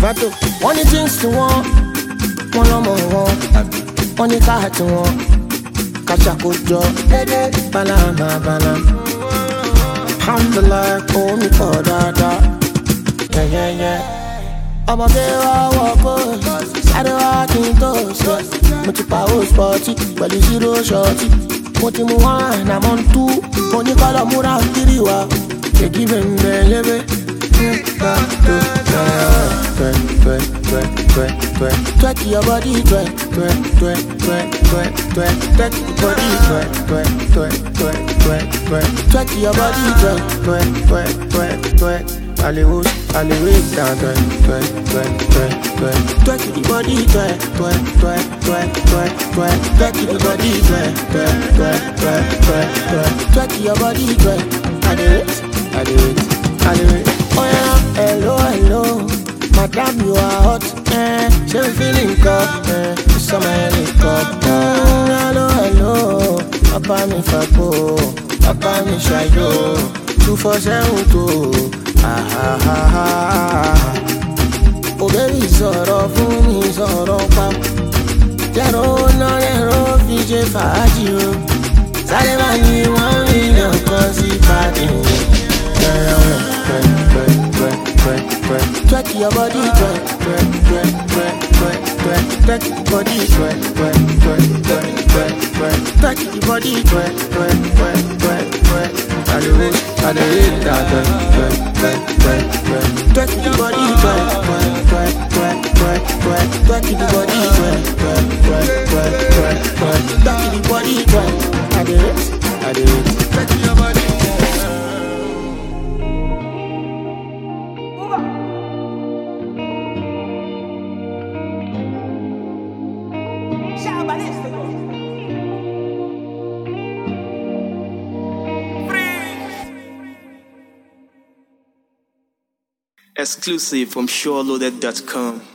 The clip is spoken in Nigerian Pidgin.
Mato, one things to one more, one car to one. Kachakojo, banana. Alhamdulillah, call me for dada. Yeah. I'm a girl, walk, side walking toast. Multiple sporty, but you zero shorty. Motimu one, I'm on two. Money color mura kiriwa. They give him the twerk your body, twerk your body, Hollywood, down, twerk the body, twerk the body, twerk your body, I do it. Oh yeah, hello, madam, you are hot, she feeling cold, summer helicopter. Hello, papa mi fapo, papa mi shayo, 247 oh baby, sọ̀rọ̀ fún mi, sọ̀rọ̀ pa. Lẹ́rọ náà lẹ́rọ fi ṣe fàájì o. Sáré bá ní 1 million kan sí pàdé. Twerk your body, twerk your body, twerk your body, I do it, that twerk your body, twerk your body, I do it, twerk your body. Exclusive from SureLoaded.com.